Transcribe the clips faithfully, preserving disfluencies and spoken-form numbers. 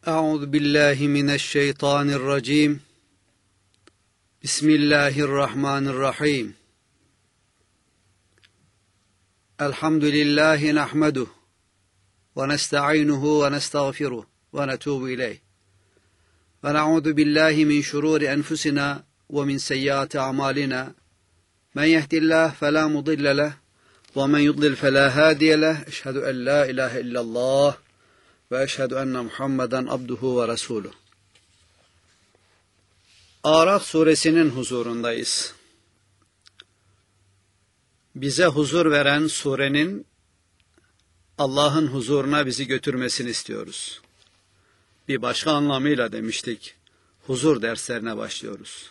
Euzu billahi mineşşeytanirracim. Bismillahirrahmanirrahim. Elhamdülillahi nahmeduhu ve nestainuhu ve nestağfiruhu ve netûbü ileyh. Ve na'ûzu billahi min şurûri enfusina ve min seyyiâti a'mâlina. Men yehdihillahu felâ mudille leh ve men yudlil felâ hâdiye leh. Eşhedü en lâ ilâhe illallah ve eşhedü enne Muhammeden abduhu ve resuluh. Araf suresinin huzurundayız. Bize huzur veren surenin Allah'ın huzuruna bizi götürmesini istiyoruz. Bir başka anlamıyla demiştik, huzur derslerine başlıyoruz.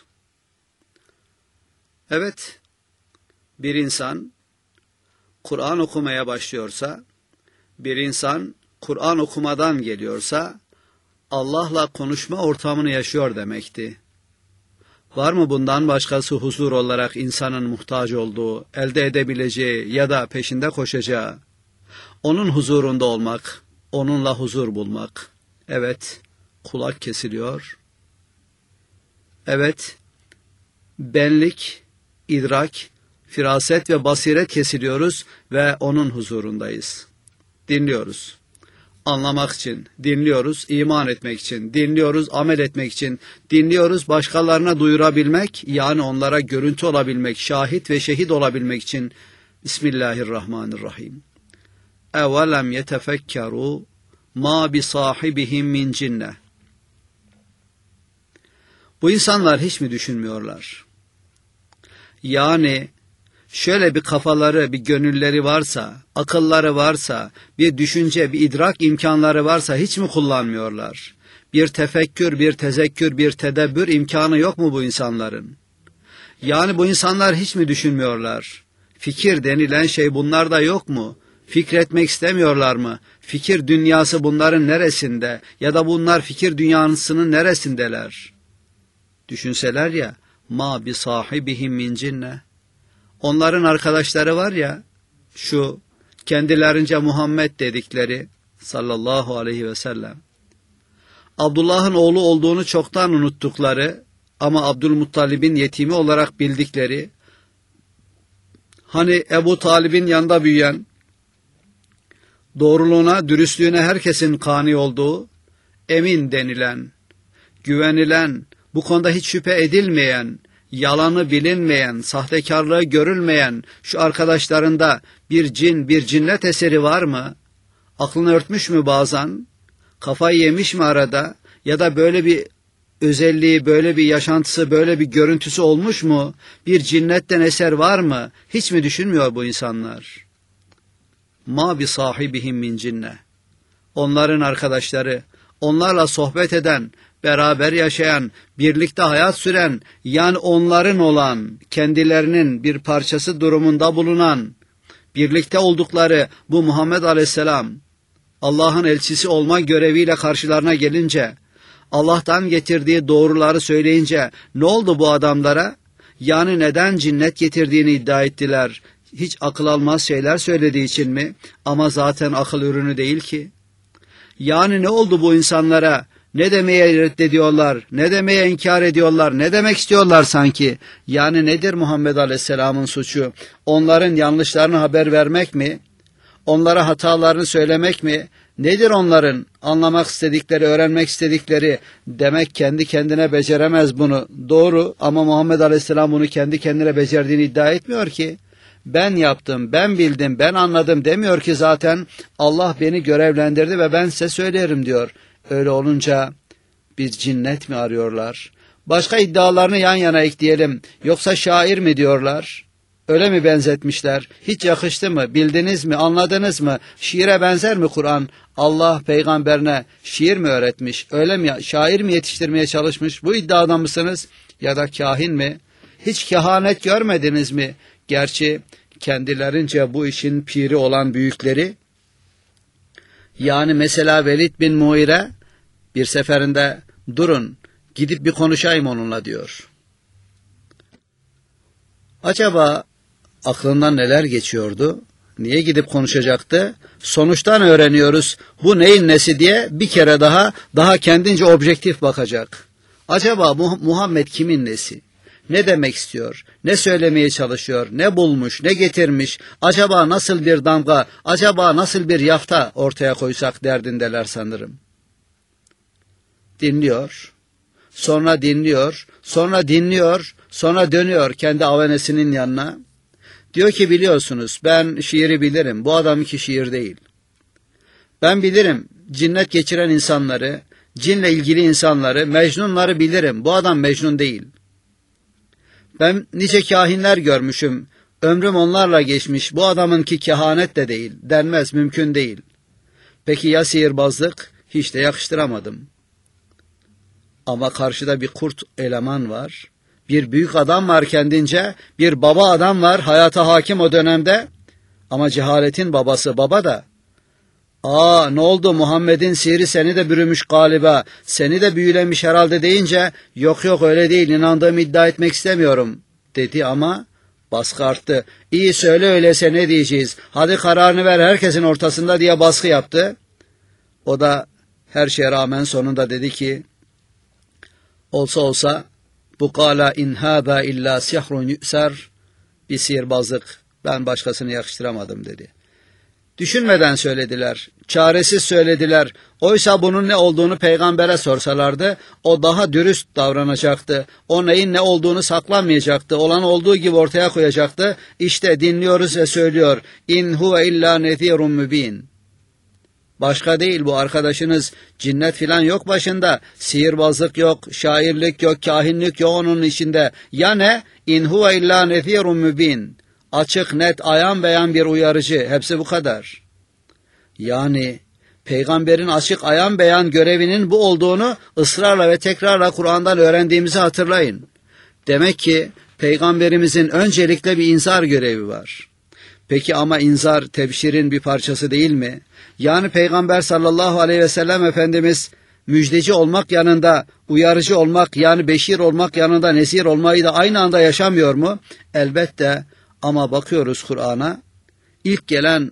Evet, bir insan Kur'an okumaya başlıyorsa, bir insan Kur'an okumadan geliyorsa, Allah'la konuşma ortamını yaşıyor demekti. Var mı bundan başkası huzur olarak insanın muhtaç olduğu, elde edebileceği ya da peşinde koşacağı? Onun huzurunda olmak, onunla huzur bulmak. Evet, kulak kesiliyor. Evet, benlik, idrak, firaset ve basiret kesiliyoruz ve onun huzurundayız. Dinliyoruz. Anlamak için dinliyoruz, iman etmek için dinliyoruz, amel etmek için dinliyoruz, başkalarına duyurabilmek, yani onlara görüntü olabilmek, şahit ve şehit olabilmek için. Bismillahirrahmanirrahim. Evelem yetefekkeru ma bi sahibihim min cinne. Bu insanlar hiç mi düşünmüyorlar? Yani şöyle bir kafaları, bir gönülleri varsa, akılları varsa, bir düşünce, bir idrak imkanları varsa hiç mi kullanmıyorlar? Bir tefekkür, bir tezekkür, bir tedebbür imkanı yok mu bu insanların? Yani bu insanlar hiç mi düşünmüyorlar? Fikir denilen şey bunlarda yok mu? Fikretmek istemiyorlar mı? Fikir dünyası bunların neresinde? Ya da bunlar fikir dünyasının neresindeler? Düşünseler ya, ma bi sahibihim min cinne. Onların arkadaşları var ya, şu kendilerince Muhammed dedikleri sallallahu aleyhi ve sellem, Abdullah'ın oğlu olduğunu çoktan unuttukları ama Abdülmuttalib'in yetimi olarak bildikleri, hani Ebu Talib'in yanında büyüyen, doğruluğuna, dürüstlüğüne herkesin kani olduğu, emin denilen, güvenilen, bu konuda hiç şüphe edilmeyen, yalanı bilinmeyen, sahtekarlığı görülmeyen şu arkadaşlarında bir cin, bir cinnet eseri var mı? Aklını örtmüş mü bazen? Kafayı yemiş mi arada? Ya da böyle bir özelliği, böyle bir yaşantısı, böyle bir görüntüsü olmuş mu? Bir cinnetten eser var mı? Hiç mi düşünmüyor bu insanlar? Ma bi sahibihim min cinne. Onların arkadaşları, onlarla sohbet eden, beraber yaşayan, birlikte hayat süren, yani onların olan, kendilerinin bir parçası durumunda bulunan, birlikte oldukları bu Muhammed Aleyhisselam, Allah'ın elçisi olma göreviyle karşılarına gelince, Allah'tan getirdiği doğruları söyleyince, ne oldu bu adamlara? Yani neden cinnet getirdiğini iddia ettiler? Hiç akıl almaz şeyler söylediği için mi? Ama zaten akıl ürünü değil ki. Yani ne oldu bu insanlara? Ne demeye reddediyorlar, ne demeye inkar ediyorlar, ne demek istiyorlar sanki? Yani nedir Muhammed Aleyhisselam'ın suçu? Onların yanlışlarını haber vermek mi? Onlara hatalarını söylemek mi? Nedir onların anlamak istedikleri, öğrenmek istedikleri? Demek kendi kendine beceremez bunu. Doğru, ama Muhammed Aleyhisselam bunu kendi kendine becerdiğini iddia etmiyor ki. Ben yaptım, ben bildim, ben anladım demiyor ki zaten. Allah beni görevlendirdi ve ben size söylerim diyor. Öyle olunca bir cinnet mi arıyorlar? Başka iddialarını yan yana ekleyelim. Yoksa şair mi diyorlar? Öyle mi benzetmişler? Hiç yakıştı mı? Bildiniz mi? Anladınız mı? Şiire benzer mi Kur'an? Allah peygamberine şiir mi öğretmiş? Öyle mi? Şair mi yetiştirmeye çalışmış? Bu iddiada mısınız? Ya da kahin mi? Hiç kehanet görmediniz mi? Gerçi kendilerince bu işin piri olan büyükleri, yani mesela Velid bin Muire bir seferinde durun gidip bir konuşayım onunla diyor. Acaba aklından neler geçiyordu? Niye gidip konuşacaktı? Sonuçtan öğreniyoruz bu neyin nesi diye bir kere daha daha kendince objektif bakacak. Acaba Muhammed kimin nesi? Ne demek istiyor? Ne söylemeye çalışıyor? Ne bulmuş? Ne getirmiş? Acaba nasıl bir damga? Acaba nasıl bir yafta ortaya koysak derdindeler sanırım. Dinliyor. Sonra dinliyor. Sonra dinliyor. Sonra dönüyor kendi avenesinin yanına. Diyor ki biliyorsunuz ben şiiri bilirim. Bu adamınki şiir değil. Ben bilirim cinnet geçiren insanları, cinle ilgili insanları, mecnunları bilirim. Bu adam mecnun değil. Ben nice kahinler görmüşüm. Ömrüm onlarla geçmiş. Bu adamınki kehanet de değil. Denmez, mümkün değil. Peki ya sihirbazlık? Hiç de yakıştıramadım. Ama karşıda bir kurt eleman var. Bir büyük adam var kendince. Bir baba adam var hayata hakim o dönemde. Ama cehaletin babası baba da. Aa ne oldu Muhammed'in sihri seni de bürümüş galiba. Seni de büyülemiş herhalde deyince yok yok öyle değil inandığımı iddia etmek istemiyorum dedi ama baskı arttı. İyi söyle öyleyse ne diyeceğiz? Hadi kararını ver herkesin ortasında diye baskı yaptı. O da her şeye rağmen sonunda dedi ki olsa olsa bu kâlâ in hâzâ illâ sihrun yü'ser bir sihirbazlık ben başkasını yakıştıramadım dedi. Düşünmeden söylediler, çaresiz söylediler. Oysa bunun ne olduğunu peygambere sorsalardı, o daha dürüst davranacaktı. O neyin ne olduğunu saklanmayacaktı. Olan olduğu gibi ortaya koyacaktı. İşte dinliyoruz ve söylüyor. İn huve illa nezirun mübin. Başka değil bu arkadaşınız. Cinnet filan yok başında. Sihirbazlık yok, şairlik yok, kahinlik yok onun içinde. Ya ne? İn huve illa nezirun mübin. Açık, net, ayan beyan bir uyarıcı. Hepsi bu kadar. Yani peygamberin açık, ayan beyan görevinin bu olduğunu ısrarla ve tekrarla Kur'an'dan öğrendiğimizi hatırlayın. Demek ki peygamberimizin öncelikle bir inzar görevi var. Peki ama inzar tebşirin bir parçası değil mi? Yani peygamber sallallahu aleyhi ve sellem Efendimiz müjdeci olmak yanında uyarıcı olmak yani beşir olmak yanında nezir olmayı da aynı anda yaşamıyor mu? Elbette. Ama bakıyoruz Kur'an'a, ilk gelen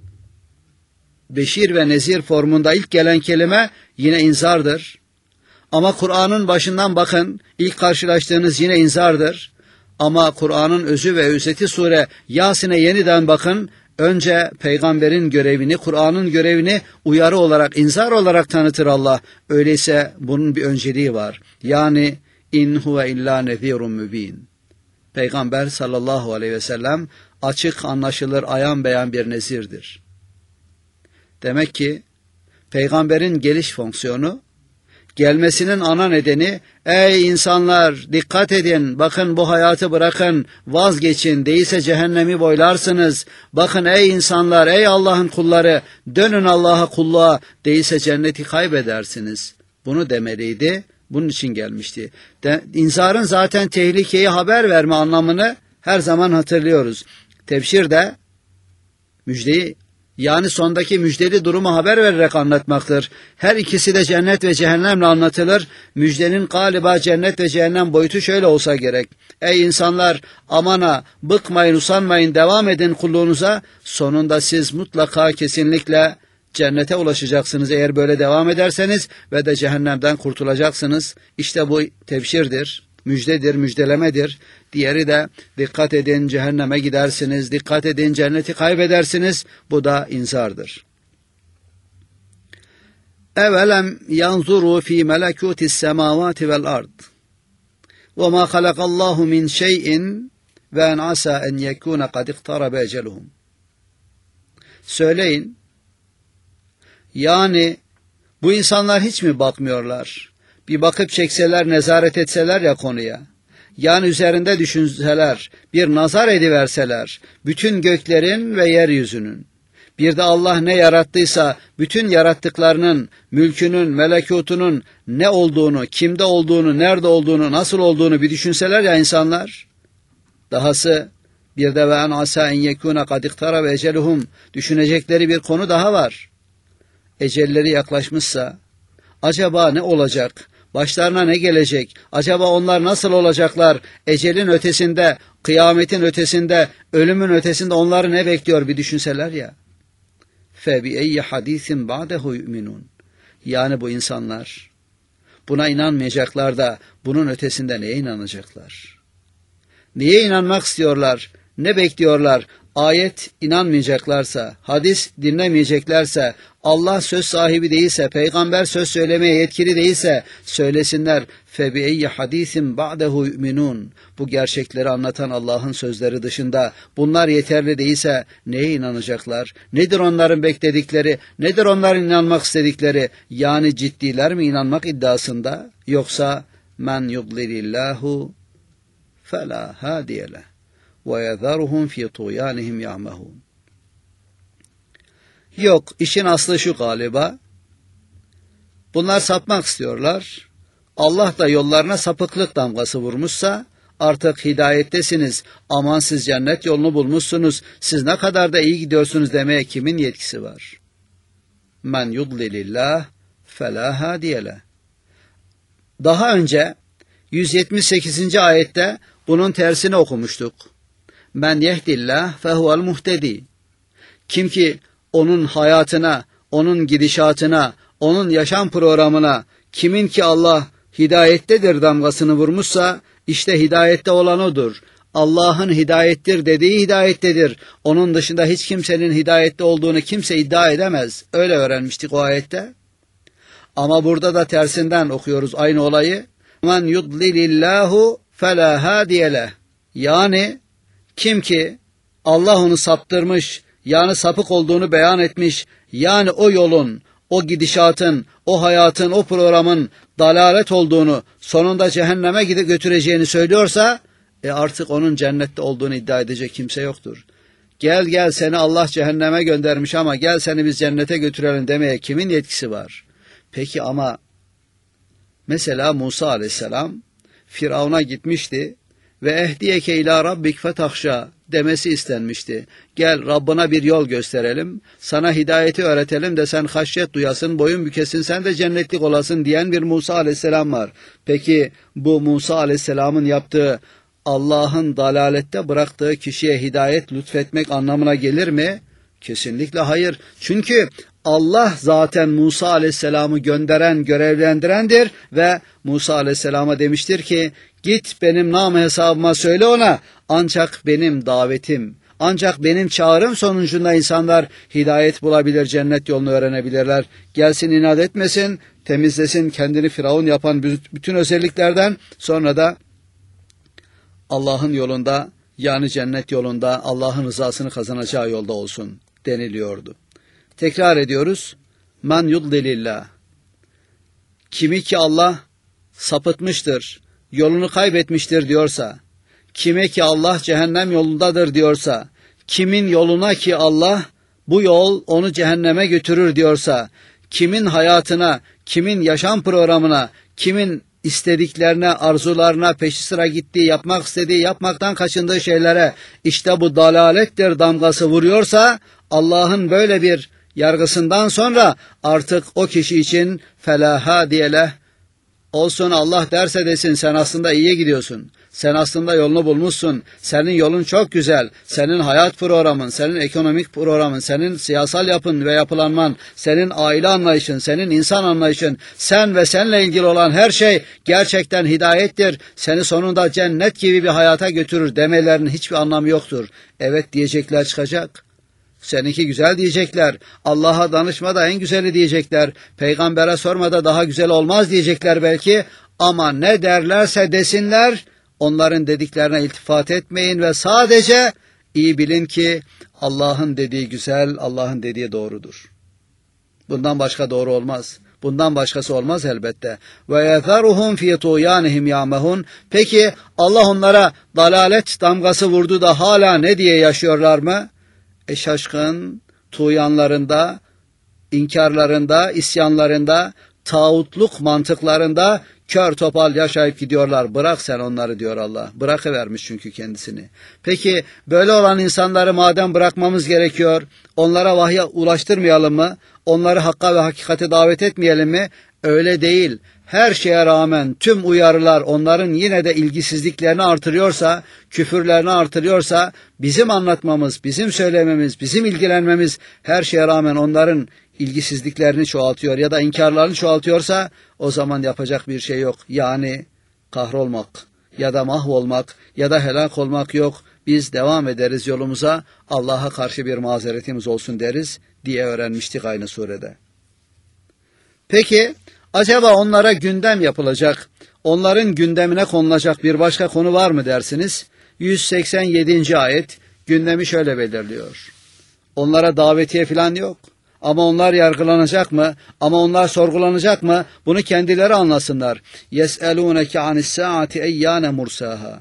beşir ve nezir formunda ilk gelen kelime yine inzardır. Ama Kur'an'ın başından bakın, ilk karşılaştığınız yine inzardır. Ama Kur'an'ın özü ve özeti sure Yasin'e yeniden bakın, önce peygamberin görevini, Kur'an'ın görevini uyarı olarak, inzar olarak tanıtır Allah. Öyleyse bunun bir önceliği var. Yani in huve illa nezirun mübin. Peygamber sallallahu aleyhi ve sellem açık anlaşılır ayan beyan bir nezirdir. Demek ki peygamberin geliş fonksiyonu, gelmesinin ana nedeni ey insanlar dikkat edin bakın bu hayatı bırakın vazgeçin değilse cehennemi boylarsınız. Bakın ey insanlar ey Allah'ın kulları dönün Allah'a kulluğa değilse cenneti kaybedersiniz. Bunu demeliydi. Bunun için gelmişti. De, inzarın zaten tehlikeyi haber verme anlamını her zaman hatırlıyoruz. Tebşir de müjdeyi yani sondaki müjdeli durumu haber vererek anlatmaktır. Her ikisi de cennet ve cehennemle anlatılır. Müjdenin galiba cennet ve cehennem boyutu şöyle olsa gerek. Ey insanlar amana bıkmayın usanmayın devam edin kulluğunuza. Sonunda siz mutlaka kesinlikle cennete ulaşacaksınız eğer böyle devam ederseniz ve de cehennemden kurtulacaksınız. İşte bu tebşirdir, müjdedir, müjdelemedir. Diğeri de dikkat edin cehenneme gidersiniz, dikkat edin cenneti kaybedersiniz. Bu da inzardır. Evelem yanzuru fi melekutis semavati vel ard. Ve ma halakallahu min şeyin ve en asa en yekuna kad iktarabe eceluhum. Söyleyin. Yani bu insanlar hiç mi bakmıyorlar? Bir bakıp çekseler, nezaret etseler ya konuya. Yani üzerinde düşünseler, bir nazar ediverseler, bütün göklerin ve yeryüzünün. Bir de Allah ne yarattıysa, bütün yarattıklarının, mülkünün, melekutunun ne olduğunu, kimde olduğunu, nerede olduğunu, nasıl olduğunu bir düşünseler ya insanlar. Dahası bir de ve en asa en yekuna kad iktara ve eceluhum düşünecekleri bir konu daha var. Ecelleri yaklaşmışsa, acaba ne olacak? Başlarına ne gelecek? Acaba onlar nasıl olacaklar? Ecelin ötesinde, kıyametin ötesinde, ölümün ötesinde onları ne bekliyor bir düşünseler ya. فَبِأَيِّ حَد۪يثٍ بَعْدَهُ يُؤْمِنُونَ. Yani bu insanlar buna inanmayacaklar da bunun ötesinde neye inanacaklar? Neye inanmak istiyorlar? Ne bekliyorlar? Ayet inanmayacaklarsa, hadis dinlemeyeceklerse, Allah söz sahibi değilse, peygamber söz söylemeye yetkili değilse söylesinler. فَبِأَيِّ حَد۪يثٍ بَعْدَهُ يُؤْمِنُونَ. Bu gerçekleri anlatan Allah'ın sözleri dışında bunlar yeterli değilse neye inanacaklar? Nedir onların bekledikleri? Nedir onların inanmak istedikleri? Yani ciddiler mi inanmak iddiasında? Yoksa men yudlilillahu فَلَا هَادِيَ لَهُ وَيَذَرُهُمْ فِي طُغْيَانِهِمْ يَعْمَهُونَ. Yok, işin aslı şu galiba. Bunlar sapmak istiyorlar. Allah da yollarına sapıklık damgası vurmuşsa artık hidayettesiniz. Aman siz cennet yolunu bulmuşsunuz. Siz ne kadar da iyi gidiyorsunuz demeye kimin yetkisi var? Men yudlilillah felâ hâdiye leh. Daha önce yüz yetmiş sekizinci ayette bunun tersini okumuştuk. Men yehdillah fehuvel muhtedi. Kim ki onun hayatına, onun gidişatına, onun yaşam programına, kimin ki Allah hidayettedir damgasını vurmuşsa, işte hidayette olan odur. Allah'ın hidayettir dediği hidayettedir. Onun dışında hiç kimsenin hidayette olduğunu kimse iddia edemez. Öyle öğrenmiştik o ayette. Ama burada da tersinden okuyoruz aynı olayı. Men yudlilillahu felâ hâdiye leh. Yani kim ki Allah onu saptırmış, yani sapık olduğunu beyan etmiş, yani o yolun, o gidişatın, o hayatın, o programın dalalet olduğunu, sonunda cehenneme gidip götüreceğini söylüyorsa, e artık onun cennette olduğunu iddia edecek kimse yoktur. Gel gel seni Allah cehenneme göndermiş ama gel seni biz cennete götürelim demeye kimin yetkisi var? Peki ama mesela Musa aleyhisselam Firavun'a gitmişti ve ehdiyeke ila rabbik fetahşa demesi istenmişti. Gel Rabbına bir yol gösterelim, sana hidayeti öğretelim de sen haşyet duyasın, boyun bükesin, sen de cennetlik olasın diyen bir Musa aleyhisselam var. Peki bu Musa aleyhisselamın yaptığı Allah'ın dalalette bıraktığı kişiye hidayet lütfetmek anlamına gelir mi? Kesinlikle hayır. Çünkü Allah zaten Musa aleyhisselamı gönderen, görevlendirendir ve Musa aleyhisselama demiştir ki git benim nam hesabıma söyle ona, ancak benim davetim, ancak benim çağrım sonucunda insanlar hidayet bulabilir, cennet yolunu öğrenebilirler. Gelsin inat etmesin, temizlesin kendini Firavun yapan bütün özelliklerden, sonra da Allah'ın yolunda, yani cennet yolunda Allah'ın rızasını kazanacağı yolda olsun deniliyordu. Tekrar ediyoruz. Men yudlilillah. Kimi ki Allah sapıtmıştır, yolunu kaybetmiştir diyorsa, kime ki Allah cehennem yolundadır diyorsa, kimin yoluna ki Allah bu yol onu cehenneme götürür diyorsa, kimin hayatına, kimin yaşam programına, kimin istediklerine, arzularına, peşi sıra gittiği, yapmak istediği, yapmaktan kaçındığı şeylere işte bu dalalettir damgası vuruyorsa, Allah'ın böyle bir yargısından sonra artık o kişi için felaha diyeleh olsun, Allah derse desin sen aslında iyiye gidiyorsun. Sen aslında yolunu bulmuşsun. Senin yolun çok güzel. Senin hayat programın, senin ekonomik programın, senin siyasal yapın ve yapılanman, senin aile anlayışın, senin insan anlayışın, sen ve seninle ilgili olan her şey gerçekten hidayettir. Seni sonunda cennet gibi bir hayata götürür demelerinin hiçbir anlamı yoktur. Evet diyecekler çıkacak. Seninki güzel diyecekler. Allah'a danışma da en güzeli diyecekler. Peygambere sorma da daha güzel olmaz diyecekler belki. Ama ne derlerse desinler, onların dediklerine iltifat etmeyin ve sadece iyi bilin ki Allah'ın dediği güzel, Allah'ın dediği doğrudur. Bundan başka doğru olmaz. Bundan başkası olmaz elbette. Ve yezeruhum fi tuyanihim ya'mehun. Peki Allah onlara dalalet damgası vurdu da hala ne diye yaşıyorlar mı? E şaşkın, tuğyanlarında, inkarlarında, isyanlarında, tağutluk mantıklarında kör topal yaşayıp gidiyorlar. Bırak sen onları diyor Allah. Bırakıvermiş çünkü kendisini. Peki böyle olan insanları madem bırakmamız gerekiyor, onlara vahye ulaştırmayalım mı? Onları hakka ve hakikate davet etmeyelim mi? Öyle değil. Her şeye rağmen tüm uyarılar onların yine de ilgisizliklerini artırıyorsa, küfürlerini artırıyorsa, bizim anlatmamız, bizim söylememiz, bizim ilgilenmemiz her şeye rağmen onların ilgisizliklerini çoğaltıyor ya da inkarlarını çoğaltıyorsa, o zaman yapacak bir şey yok. Yani kahrolmak ya da mahvolmak ya da helak olmak yok. Biz devam ederiz yolumuza, Allah'a karşı bir mazeretimiz olsun deriz diye öğrenmiştik aynı surede. Peki, acaba onlara gündem yapılacak, onların gündemine konulacak bir başka konu var mı dersiniz? yüz seksen yedinci ayet gündemi şöyle belirliyor. Onlara davetiye falan yok. Ama onlar yargılanacak mı? Ama onlar sorgulanacak mı? Bunu kendileri anlasınlar. يَسْأَلُونَكَ عَنِ السَّاعَةِ اَيَّانَ مُرْسَاهَا.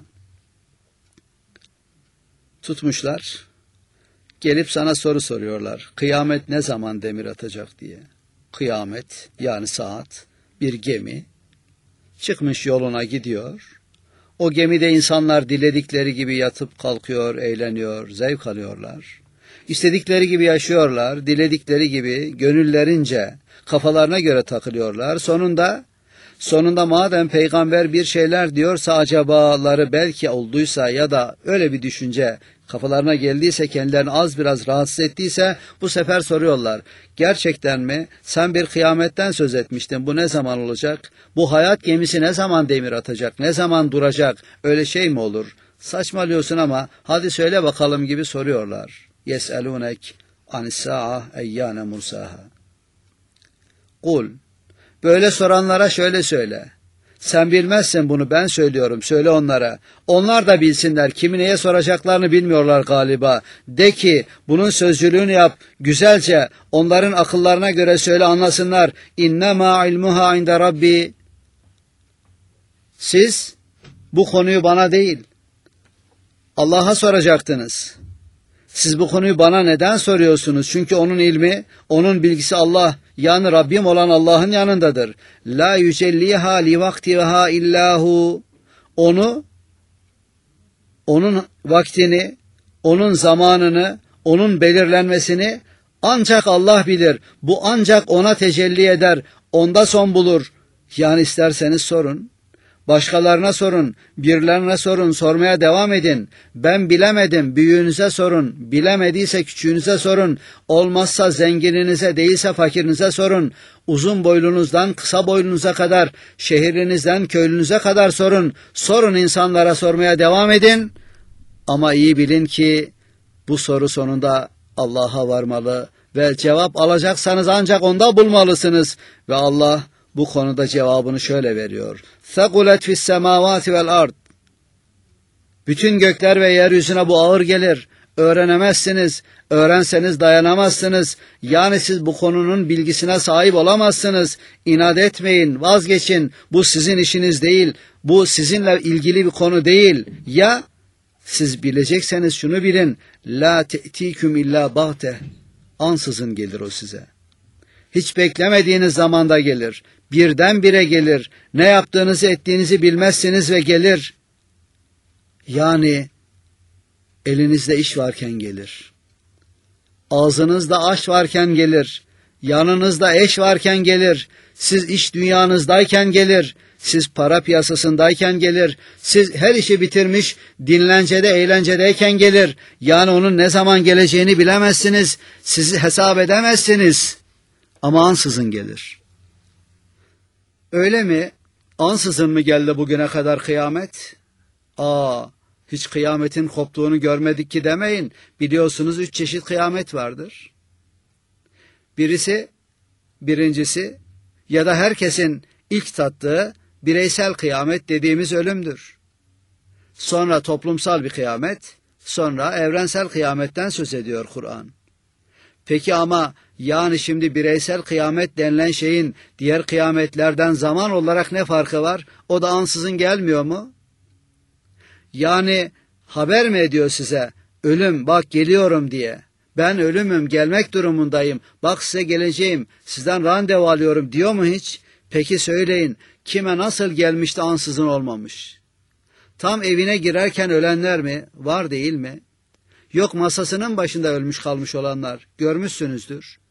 Tutmuşlar, gelip sana soru soruyorlar. Kıyamet ne zaman demir atacak diye. Kıyamet yani saat, bir gemi çıkmış yoluna gidiyor. O gemide insanlar diledikleri gibi yatıp kalkıyor, eğleniyor, zevk alıyorlar. İstedikleri gibi yaşıyorlar, diledikleri gibi gönüllerince kafalarına göre takılıyorlar. Sonunda sonunda madem peygamber bir şeyler diyorsa acabaları belki olduysa ya da öyle bir düşünce kafalarına geldiyse, kendilerini az biraz rahatsız ettiyse bu sefer soruyorlar. Gerçekten mi? Sen bir kıyametten söz etmiştin. Bu ne zaman olacak? Bu hayat gemisi ne zaman demir atacak? Ne zaman duracak? Öyle şey mi olur? Saçmalıyorsun ama hadi söyle bakalım gibi soruyorlar. يَسْأَلُونَكْ عَنِ السَّاعَةِ اَيَّانَ مُرْسَاهَا. Kul, böyle soranlara şöyle söyle. Sen bilmezsin bunu, ben söylüyorum, söyle onlara. Onlar da bilsinler, kimi neye soracaklarını bilmiyorlar galiba. De ki, bunun sözcülüğünü yap, güzelce, onların akıllarına göre söyle, anlasınlar. İnnemâ ilmuhâ inde Rabbi. Siz bu konuyu bana değil, Allah'a soracaktınız. Siz bu konuyu bana neden soruyorsunuz? Çünkü onun ilmi, onun bilgisi Allah, yani Rabbim olan Allah'ın yanındadır. La yücelliha li vaktiha illahu. Onu, onun vaktini, onun zamanını, onun belirlenmesini ancak Allah bilir. Bu ancak ona tecelli eder, onda son bulur. Yani isterseniz sorun. Başkalarına sorun, birilerine sorun, sormaya devam edin. Ben bilemedim, büyüğünüze sorun, bilemediyse küçüğünüze sorun, olmazsa zengininize değilse fakirinize sorun, uzun boylunuzdan kısa boylunuza kadar, şehirlinizden köylünüze kadar sorun, sorun insanlara, sormaya devam edin. Ama iyi bilin ki bu soru sonunda Allah'a varmalı ve cevap alacaksanız ancak onda bulmalısınız ve Allah bu konuda cevabını şöyle veriyor. ثَقُلَتْ فِي السَّمَاوَاتِ وَالْأَرْضِ. Bütün gökler ve yeryüzüne bu ağır gelir. Öğrenemezsiniz. Öğrenseniz dayanamazsınız. Yani siz bu konunun bilgisine sahip olamazsınız. İnat etmeyin, vazgeçin. Bu sizin işiniz değil. Bu sizinle ilgili bir konu değil. Ya siz bilecekseniz şunu bilin. لَا تَأْتِيكُمْ اِلَّا بَغْتَهِ. Ansızın gelir o size. Hiç beklemediğiniz zamanda gelir. Birdenbire gelir. Ne yaptığınızı ettiğinizi bilmezsiniz ve gelir. Yani elinizde iş varken gelir. Ağzınızda aş varken gelir. Yanınızda eş varken gelir. Siz iş dünyanızdayken gelir. Siz para piyasasındayken gelir. Siz her işi bitirmiş, dinlencede, eğlencedeyken gelir. Yani onun ne zaman geleceğini bilemezsiniz. Sizi hesap edemezsiniz. Ama ansızın gelir. Öyle mi? Ansızın mı geldi bugüne kadar kıyamet? Aa, hiç kıyametin koptuğunu görmedik ki demeyin. Biliyorsunuz üç çeşit kıyamet vardır. Birisi, birincisi ya da herkesin ilk tattığı bireysel kıyamet dediğimiz ölümdür. Sonra toplumsal bir kıyamet, sonra evrensel kıyametten söz ediyor Kur'an. Peki ama yani şimdi bireysel kıyamet denilen şeyin diğer kıyametlerden zaman olarak ne farkı var? O da ansızın gelmiyor mu? Yani haber mi ediyor size? Ölüm, bak geliyorum diye. Ben ölümüm, gelmek durumundayım. Bak size geleceğim, sizden randevu alıyorum diyor mu hiç? Peki söyleyin, kime nasıl gelmişti ansızın olmamış? Tam evine girerken ölenler mi? Var değil mi? Yok masasının başında ölmüş kalmış olanlar, görmüşsünüzdür.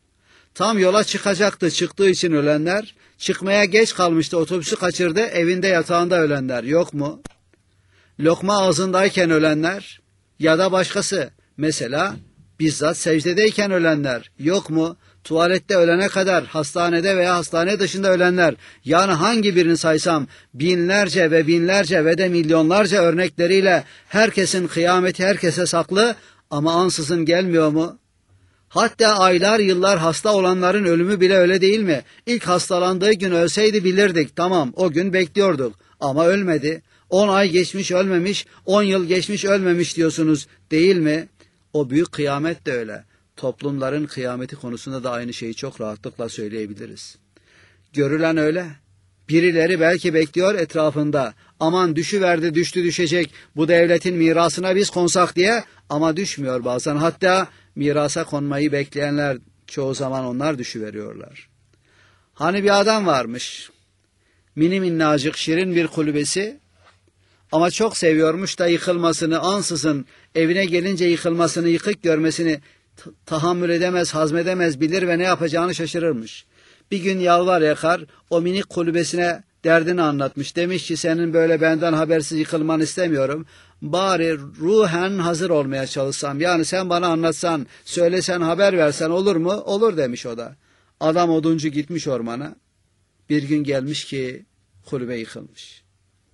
Tam yola çıkacaktı, çıktığı için ölenler. Çıkmaya geç kalmıştı, otobüsü kaçırdı, evinde yatağında ölenler yok mu? Lokma ağzındayken ölenler ya da başkası, mesela bizzat secdedeyken ölenler yok mu? Tuvalette ölene kadar, hastanede veya hastane dışında ölenler, yani hangi birini saysam binlerce ve binlerce ve de milyonlarca örnekleriyle herkesin kıyameti herkese saklı ama ansızın gelmiyor mu? Hatta aylar yıllar hasta olanların ölümü bile öyle değil mi? İlk hastalandığı gün ölseydi bilirdik, tamam, o gün bekliyorduk ama ölmedi. On ay geçmiş ölmemiş, on yıl geçmiş ölmemiş diyorsunuz değil mi? O büyük kıyamet de öyle. Toplumların kıyameti konusunda da aynı şeyi çok rahatlıkla söyleyebiliriz. Görülen öyle. Birileri belki bekliyor etrafında. Aman düşüverdi, düştü düşecek. Bu devletin mirasına biz konsak diye, ama düşmüyor bazen. Hatta mirasa konmayı bekleyenler çoğu zaman onlar düşüveriyorlar. Hani bir adam varmış. Mini minnacık şirin bir kulübesi. Ama çok seviyormuş da yıkılmasını, ansızın evine gelince yıkılmasını, yıkık görmesini tahammül edemez, hazmedemez, bilir ve ne yapacağını şaşırırmış. Bir gün yalvar yakar o minik kulübesine derdini anlatmış. Demiş ki senin böyle benden habersiz yıkılmanı istemiyorum. Bari ruhen hazır olmaya çalışsam. Yani sen bana anlatsan, söylesen, haber versen olur mu? Olur demiş o da. Adam oduncu gitmiş ormana. Bir gün gelmiş ki kulübe yıkılmış.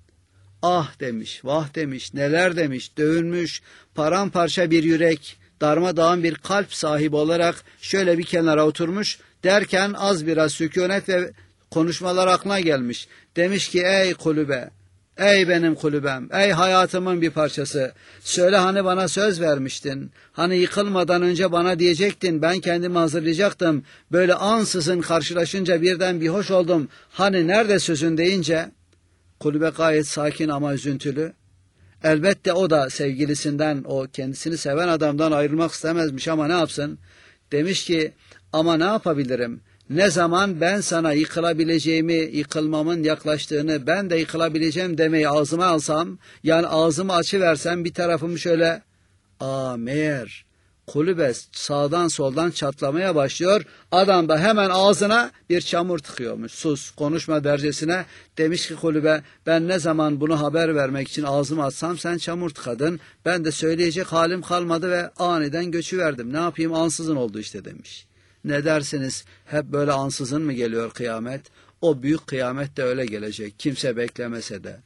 Ah demiş, vah demiş, neler demiş, dövülmüş, paramparça bir yürek, darmadağın bir kalp sahibi olarak şöyle bir kenara oturmuş, derken az biraz sükunet ve konuşmalar aklına gelmiş. Demiş ki ey kulübe, ey benim kulübem, ey hayatımın bir parçası, söyle hani bana söz vermiştin, hani yıkılmadan önce bana diyecektin, ben kendimi hazırlayacaktım, böyle ansızın karşılaşınca birden bir hoş oldum, hani nerede sözün deyince, kulübe gayet sakin ama üzüntülü. Elbette o da sevgilisinden, o kendisini seven adamdan ayrılmak istemezmiş ama ne yapsın? Demiş ki ama ne yapabilirim? Ne zaman ben sana yıkılabileceğimi, yıkılmamın yaklaştığını, ben de yıkılabileceğim demeyi ağzıma alsam, yani ağzımı açıversem bir tarafım şöyle, aa meğer kulübe sağdan soldan çatlamaya başlıyor. Adam da hemen ağzına bir çamur tıkıyormuş. Sus, konuşma dercesine. Demiş ki kulübe, ben ne zaman bunu haber vermek için ağzımı açsam sen çamur tıkadın. Ben de söyleyecek halim kalmadı ve aniden göçüverdim. Ne yapayım, ansızın oldu işte demiş. Ne dersiniz, hep böyle ansızın mı geliyor kıyamet? O büyük kıyamet de öyle gelecek. Kimse beklemese de.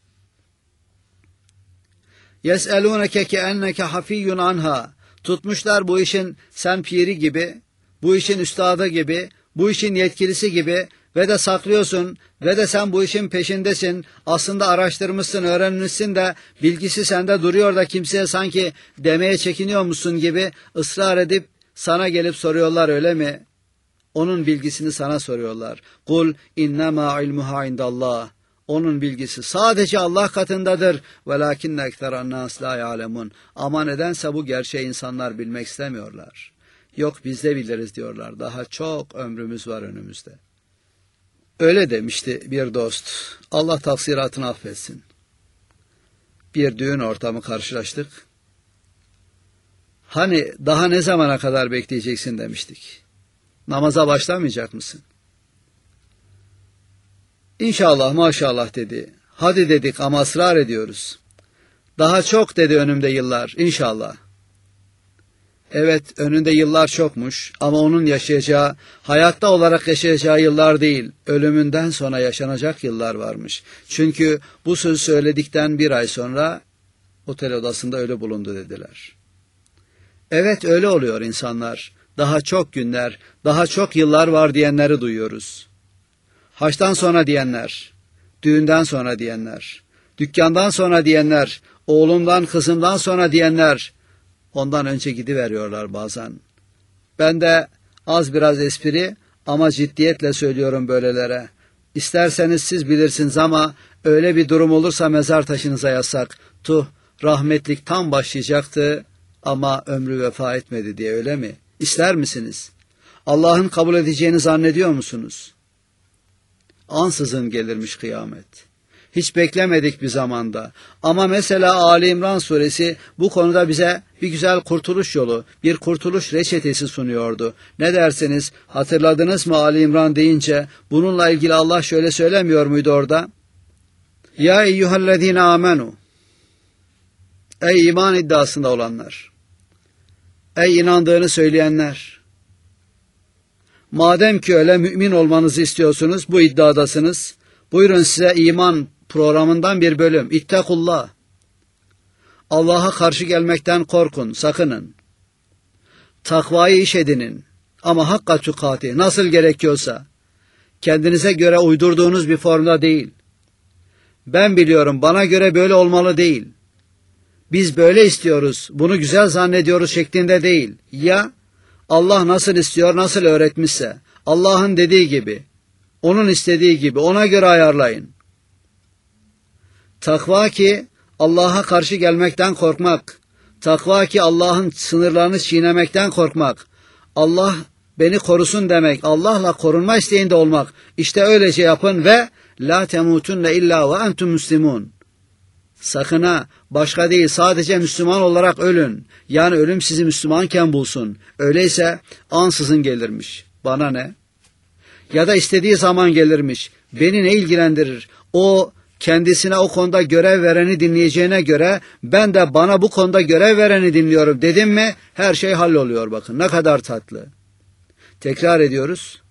يَسْأَلُونَكَ كَأَنَّكَ حَفِيٌّ عَنْهَا. Tutmuşlar bu işin sen piri gibi, bu işin üstadı gibi, bu işin yetkilisi gibi ve de saklıyorsun ve de sen bu işin peşindesin. Aslında araştırmışsın, öğrenmişsin de bilgisi sende duruyor da kimseye sanki demeye çekiniyormuşsun gibi ısrar edip sana gelip soruyorlar, öyle mi? Onun bilgisini sana soruyorlar. Kul innema ilmuha indallah. Onun bilgisi sadece Allah katındadır. Velakinne ekseran nas la ya'lemun. Ama nedense bu gerçeği insanlar bilmek istemiyorlar. Yok biz de biliriz diyorlar. Daha çok ömrümüz var önümüzde. Öyle demişti bir dost. Allah taksiratını affetsin. Bir düğün ortamı karşılaştık. Hani daha ne zamana kadar bekleyeceksin demiştik. Namaza başlamayacak mısın? İnşallah maşallah dedi. Hadi dedik ama ısrar ediyoruz. Daha çok dedi önümde yıllar inşallah. Evet önünde yıllar çokmuş ama onun yaşayacağı, hayatta olarak yaşayacağı yıllar değil, ölümünden sonra yaşanacak yıllar varmış. Çünkü bu sözü söyledikten bir ay sonra otel odasında ölü bulundu dediler. Evet öyle oluyor insanlar. Daha çok günler, daha çok yıllar var diyenleri duyuyoruz. Haçtan sonra diyenler, düğünden sonra diyenler, dükkandan sonra diyenler, oğlumdan kızımdan sonra diyenler, ondan önce gidiveriyorlar bazen. Ben de az biraz espri ama ciddiyetle söylüyorum böylelere. İsterseniz siz bilirsiniz ama öyle bir durum olursa mezar taşınıza yazsak. Tuh, rahmetlik tam başlayacaktı ama ömrü vefa etmedi diye, öyle mi? İster misiniz? Allah'ın kabul edeceğini zannediyor musunuz? Ansızın gelirmiş kıyamet. Hiç beklemedik bir zamanda. Ama mesela Ali İmran suresi bu konuda bize bir güzel kurtuluş yolu, bir kurtuluş reçetesi sunuyordu. Ne dersiniz? Hatırladınız mı Ali İmran deyince? Bununla ilgili Allah şöyle söylemiyor muydu orada? Ya eyyühellezine amenu. Ey iman iddiasında olanlar. Ey inandığını söyleyenler. Madem ki öyle mümin olmanızı istiyorsunuz, bu iddiadasınız. Buyurun size iman programından bir bölüm. İttakullah. Allah'a karşı gelmekten korkun, sakının. Takvayı iş edinin. Ama hakka tukati, nasıl gerekiyorsa. Kendinize göre uydurduğunuz bir formda değil. Ben biliyorum, bana göre böyle olmalı değil. Biz böyle istiyoruz, bunu güzel zannediyoruz şeklinde değil. Ya Allah nasıl istiyor, nasıl öğretmişse, Allah'ın dediği gibi, onun istediği gibi, ona göre ayarlayın. Takva ki Allah'a karşı gelmekten korkmak. Takva ki Allah'ın sınırlarını çiğnemekten korkmak. Allah beni korusun demek, Allah'la korunma isteğinde olmak. İşte öylece yapın ve la temutunne illa ve entum muslimun. Sakın ha, başka değil, sadece Müslüman olarak ölün. Yani ölüm sizi Müslümanken bulsun. Öyleyse ansızın gelirmiş. Bana ne? Ya da istediği zaman gelirmiş. Beni ne ilgilendirir? O kendisine o konuda görev vereni dinleyeceğine göre ben de bana bu konuda görev vereni dinliyorum dedim mi her şey halloluyor, bakın ne kadar tatlı. Tekrar ediyoruz.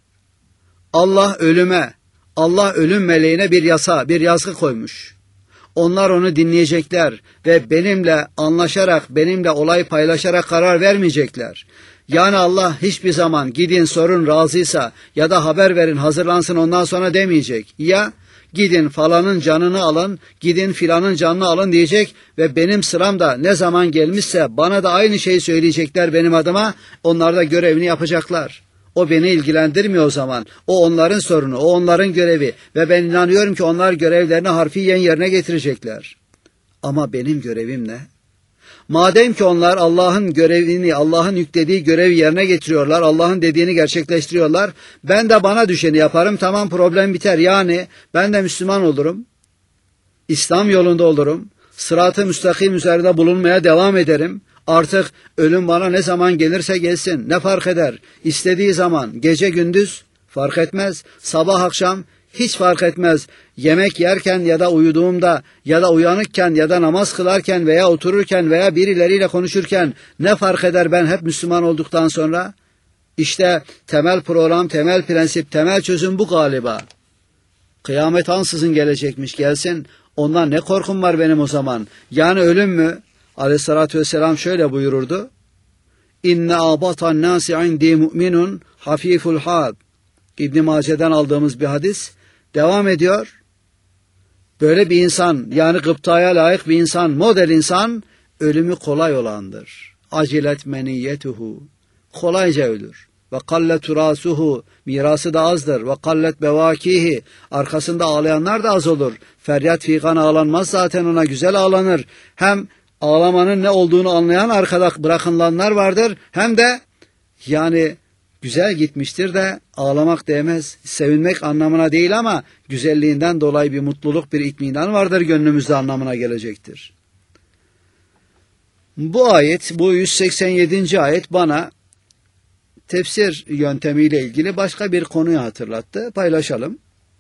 Allah ölüme, Allah ölüm meleğine bir yasa, bir yazgı koymuş. Onlar onu dinleyecekler ve benimle anlaşarak, benimle olay paylaşarak karar vermeyecekler. Yani Allah hiçbir zaman gidin sorun razıysa ya da haber verin hazırlansın ondan sonra demeyecek. Ya gidin falanın canını alın, gidin filanın canını alın diyecek ve benim sıram da ne zaman gelmişse bana da aynı şeyi söyleyecekler benim adıma, onlar da görevini yapacaklar. O beni ilgilendirmiyor o zaman. O onların sorunu, o onların görevi ve ben inanıyorum ki onlar görevlerini harfiyen yerine getirecekler. Ama benim görevim ne? Madem ki onlar Allah'ın görevini, Allah'ın yüklediği görevi yerine getiriyorlar, Allah'ın dediğini gerçekleştiriyorlar, ben de bana düşeni yaparım, tamam, problem biter. Yani ben de Müslüman olurum, İslam yolunda olurum, sırat-ı müstakim üzerinde bulunmaya devam ederim. Artık ölüm bana ne zaman gelirse gelsin, ne fark eder? İstediği zaman, gece gündüz fark etmez, sabah akşam hiç fark etmez. Yemek yerken ya da uyuduğumda ya da uyanıkken ya da namaz kılarken veya otururken veya birileriyle konuşurken ne fark eder ben hep Müslüman olduktan sonra? İşte temel program, temel prensip, temel çözüm bu galiba. Kıyamet ansızın gelecekmiş, gelsin. Ondan ne korkum var benim o zaman? Yani ölüm mü? Aleyhissalatü vesselam şöyle buyururdu. İnne abatan nasi indi mu'minun hafiful had. İbn Mace'den aldığımız bir hadis. Devam ediyor. Böyle bir insan, yani gıptaya layık bir insan, model insan, ölümü kolay olandır. Acilet meniyyetuhu. Kolayca ölür. Ve kallet rasuhu. Mirası da azdır. Ve kallet bevakihi. Arkasında ağlayanlar da az olur. Feryat figan ağlanmaz zaten, ona güzel ağlanır. Hem ağlamanın ne olduğunu anlayan arkada bırakılanlar vardır. Hem de yani güzel gitmiştir de ağlamak değmez. Sevinmek anlamına değil ama güzelliğinden dolayı bir mutluluk, bir itminan vardır gönlümüzde anlamına gelecektir. Bu ayet, bu yüz seksen yedinci ayet bana tefsir yöntemiyle ilgili başka bir konuyu hatırlattı. Paylaşalım.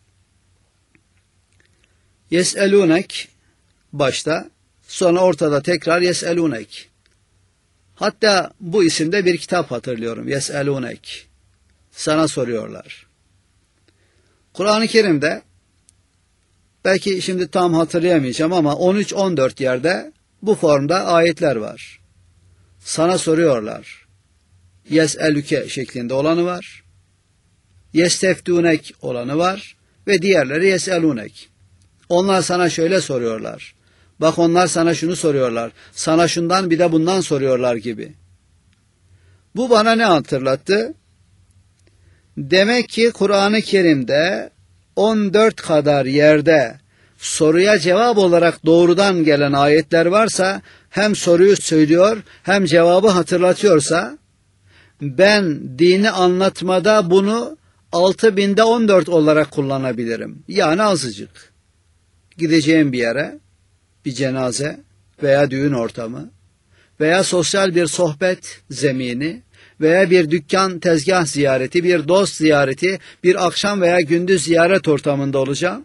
Yes'elunek başta, sonra ortada tekrar yes'elunek. Hatta bu isimde bir kitap hatırlıyorum. Yes'elunek. Sana soruyorlar. Kur'an-ı Kerim'de belki şimdi tam hatırlayamayacağım ama on üç on dört yerde bu formda ayetler var. Sana soruyorlar. Yes'elüke şeklinde olanı var. Yesteftunek olanı var. Ve diğerleri yes'elunek. Onlar sana şöyle soruyorlar. Bak onlar sana şunu soruyorlar. Sana şundan bir de bundan soruyorlar gibi. Bu bana ne hatırlattı? Demek ki Kur'an-ı Kerim'de on dört kadar yerde soruya cevap olarak doğrudan gelen ayetler varsa, hem soruyu söylüyor hem cevabı hatırlatıyorsa, ben dini anlatmada bunu altı binde on dört olarak kullanabilirim. Yani azıcık. gideceğim bir yere, bir cenaze veya düğün ortamı veya sosyal bir sohbet zemini veya bir dükkan tezgah ziyareti, bir dost ziyareti, bir akşam veya gündüz ziyaret ortamında olacağım.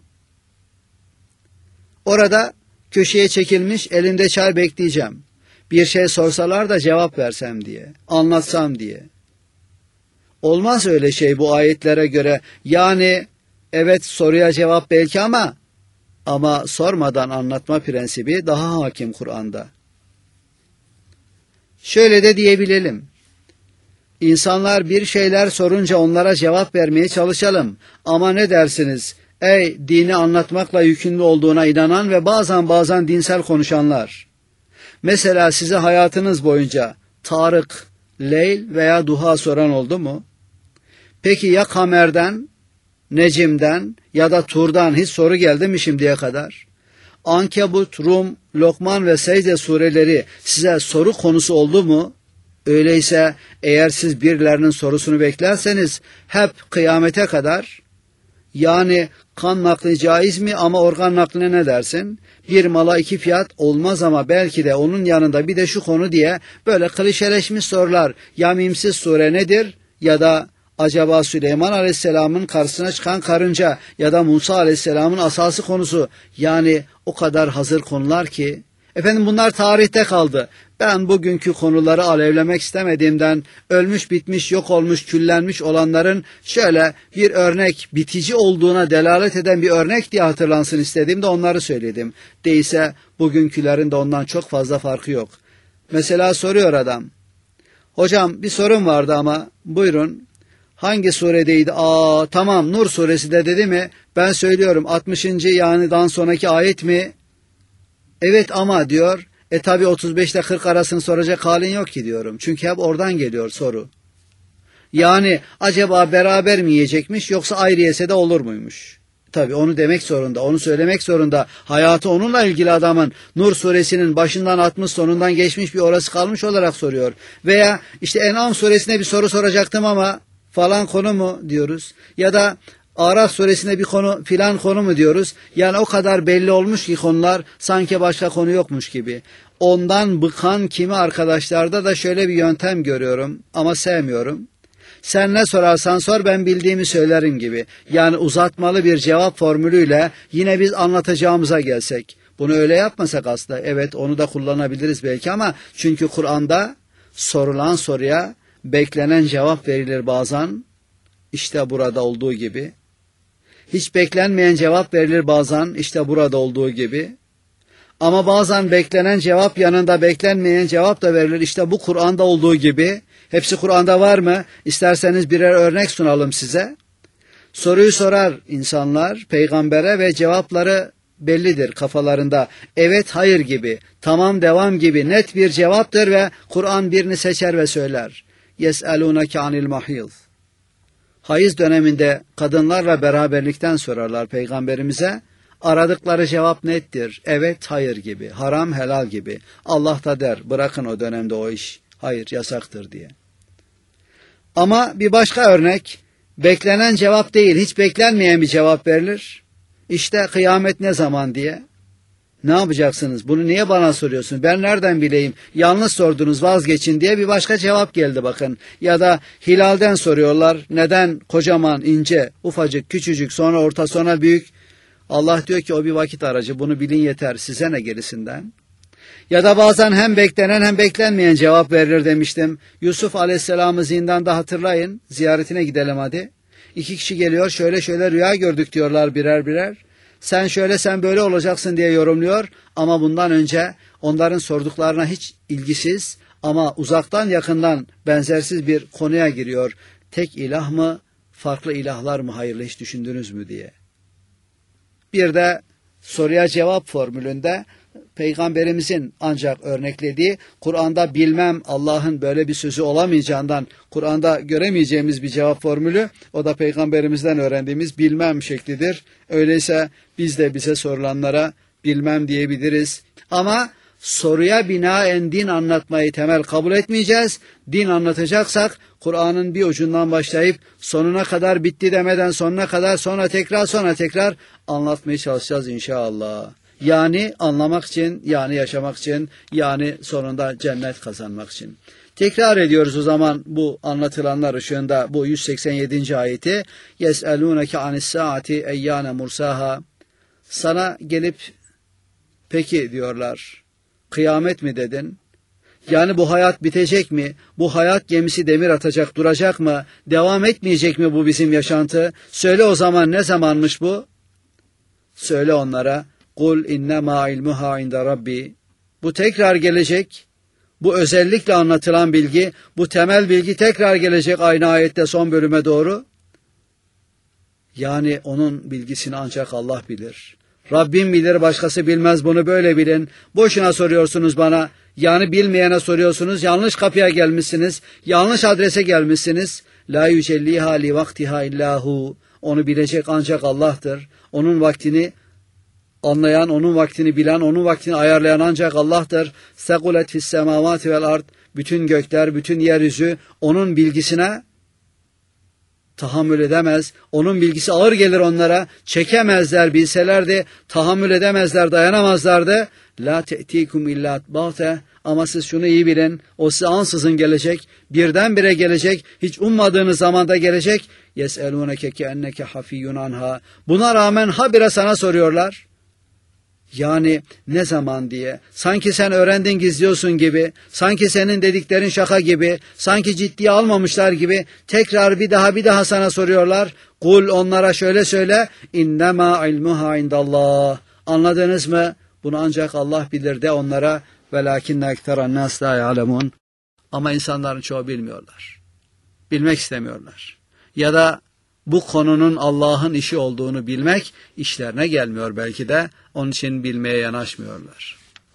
Orada köşeye çekilmiş elimde çay bekleyeceğim. Bir şey sorsalar da cevap versem diye, anlatsam diye. Olmaz öyle şey bu ayetlere göre. Yani evet soruya cevap belki ama ama sormadan anlatma prensibi daha hakim Kur'an'da. Şöyle de diyebilelim. İnsanlar bir şeyler sorunca onlara cevap vermeye çalışalım. Ama ne dersiniz? Ey dini anlatmakla yükümlü olduğuna inanan ve bazen bazen dinsel konuşanlar. Mesela size hayatınız boyunca Tarık, Leyl veya Duha soran oldu mu? Peki ya Kamer'den, Necim'den ya da Tur'dan hiç soru geldi mi şimdiye kadar? Ankebut, Rum, Lokman ve Secde sureleri size soru konusu oldu mu? Öyleyse eğer siz birilerinin sorusunu beklerseniz hep kıyamete kadar, yani kan nakli caiz mi ama organ nakline ne dersin? Bir mala iki fiyat olmaz ama belki de onun yanında bir de şu konu diye böyle klişeleşmiş sorular. Ya mimsiz sure nedir? Ya da acaba Süleyman Aleyhisselam'ın karşısına çıkan karınca ya da Musa Aleyhisselam'ın asası konusu, yani o kadar hazır konular ki. Efendim bunlar tarihte kaldı. Ben bugünkü konuları alevlemek istemediğimden ölmüş bitmiş yok olmuş küllenmiş olanların şöyle bir örnek bitici olduğuna delalet eden bir örnek diye hatırlansın istediğimde onları söyledim. Değilse bugünkülerin de ondan çok fazla farkı yok. Mesela soruyor adam. Hocam bir sorum vardı ama buyurun. Hangi suredeydi? Aa tamam Nur suresi de dedi mi? Ben söylüyorum altmışıncı yani dan sonraki ayet mi? Evet ama diyor. E tabi otuz beş ile kırk arasını soracak halin yok ki diyorum. Çünkü hep oradan geliyor soru. Yani acaba beraber mi yiyecekmiş yoksa ayrı yese de olur muymuş? Tabi onu demek zorunda, onu söylemek zorunda. Hayatı onunla ilgili adamın Nur suresinin başından altmış sonundan geçmiş bir orası kalmış olarak soruyor. Veya işte En'am suresine bir soru soracaktım ama falan konu mu diyoruz. Ya da Araf suresinde bir konu filan konu mu diyoruz. Yani o kadar belli olmuş ki konular sanki başka konu yokmuş gibi. Ondan bıkan kimi arkadaşlarda da şöyle bir yöntem görüyorum ama sevmiyorum. Sen ne sorarsan sor ben bildiğimi söylerim gibi. Yani uzatmalı bir cevap formülüyle yine biz anlatacağımıza gelsek. Bunu öyle yapmasak aslında evet onu da kullanabiliriz belki ama çünkü Kur'an'da sorulan soruya beklenen cevap verilir bazen. İşte burada olduğu gibi. Hiç beklenmeyen cevap verilir bazen işte burada olduğu gibi. Ama bazen beklenen cevap yanında beklenmeyen cevap da verilir işte bu Kur'an'da olduğu gibi. Hepsi Kur'an'da var mı? İsterseniz birer örnek sunalım size. Soruyu sorar insanlar peygambere ve cevapları bellidir kafalarında. Evet hayır gibi, tamam devam gibi net bir cevaptır ve Kur'an birini seçer ve söyler. Yes'elûneke anil mahîz. Hayız döneminde kadınlarla beraberlikten sorarlar peygamberimize. Aradıkları cevap nettir. Evet, hayır gibi. Haram, helal gibi. Allah da der bırakın o dönemde o iş. Hayır, yasaktır diye. Ama bir başka örnek. Beklenen cevap değil, hiç beklenmeyen bir cevap verilir. İşte kıyamet ne zaman diye. Ne yapacaksınız? Bunu niye bana soruyorsun? Ben nereden bileyim? Yanlış sordunuz vazgeçin diye bir başka cevap geldi bakın. Ya da hilalden soruyorlar. Neden kocaman, ince, ufacık, küçücük, sonra orta, sonra büyük? Allah diyor ki o bir vakit aracı. Bunu bilin yeter. Size ne gerisinden? Ya da bazen hem beklenen hem beklenmeyen cevap verilir demiştim. Yusuf Aleyhisselam'ı zindanda hatırlayın. Ziyaretine gidelim hadi. İki kişi geliyor. Şöyle şöyle rüya gördük diyorlar birer birer. Sen şöyle sen böyle olacaksın diye yorumluyor ama bundan önce onların sorduklarına hiç ilgisiz ama uzaktan yakından benzersiz bir konuya giriyor. Tek ilah mı, farklı ilahlar mı hayırlı hiç düşündünüz mü diye. Bir de soruya cevap formülünde Peygamberimizin ancak örneklediği Kur'an'da bilmem Allah'ın böyle bir sözü olamayacağından Kur'an'da göremeyeceğimiz bir cevap formülü o da Peygamberimizden öğrendiğimiz bilmem şeklidir. Öyleyse biz de bize sorulanlara bilmem diyebiliriz. Ama soruya binaen din anlatmayı temel kabul etmeyeceğiz. Din anlatacaksak Kur'an'ın bir ucundan başlayıp sonuna kadar bitti demeden sonuna kadar sonra tekrar sonra tekrar anlatmaya çalışacağız inşallah. Yani anlamak için, yani yaşamak için, yani sonunda cennet kazanmak için. Tekrar ediyoruz o zaman bu anlatılanlar ışığında bu yüz seksen yedinci ayeti. Yes'elûneke anis-saati eyyâne mursaha. Sana gelip peki diyorlar, kıyamet mi dedin? Yani bu hayat bitecek mi? Bu hayat gemisi demir atacak, duracak mı? Devam etmeyecek mi bu bizim yaşantı? Söyle o zaman ne zamanmış bu? Söyle onlara. Kul innema ilmuha inde rabbi. Bu tekrar gelecek. Bu özellikle anlatılan bilgi, bu temel bilgi tekrar gelecek aynı ayette son bölüme doğru. Yani onun bilgisini ancak Allah bilir. Rabbim bilir, başkası bilmez, bunu böyle bilin. Boşuna soruyorsunuz bana. Yani bilmeyene soruyorsunuz. Yanlış kapıya gelmişsiniz. Yanlış adrese gelmişsiniz. La yücelliha li vaktiha illahu. Onu bilecek ancak Allah'tır. Onun vaktini anlayan, onun vaktini bilen, onun vaktini ayarlayan ancak Allah'tır. Sekulet fis semavati vel ard. Bütün gökler, bütün yeryüzü onun bilgisine tahammül edemez. Onun bilgisi ağır gelir onlara. Çekemezler, bilselerdi tahammül edemezler, dayanamazlardı. La te'tikum illa ba'te. Ama siz şunu iyi bilin. O size ansızın gelecek. Birdenbire gelecek. Hiç ummadığınız zamanda gelecek. Yes'elûneke keenneke hafiyyun anha. Buna rağmen habire sana soruyorlar. Yani ne zaman diye, sanki sen öğrendin gizliyorsun gibi, sanki senin dediklerin şaka gibi, sanki ciddiye almamışlar gibi tekrar bir daha bir daha sana soruyorlar. Kul, onlara şöyle söyle, innema ilmuha indallah. Anladınız mı? Bunu ancak Allah bilir de onlara. Velakinne ekteran nas la ya'lemun. Ama insanların çoğu bilmiyorlar. Bilmek istemiyorlar. Ya da bu konunun Allah'ın işi olduğunu bilmek işlerine gelmiyor belki de. Onun için bilmeye yanaşmıyorlar.